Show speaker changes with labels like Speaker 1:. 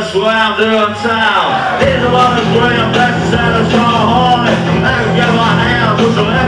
Speaker 1: slam downtown. Here's a lot of slam, that's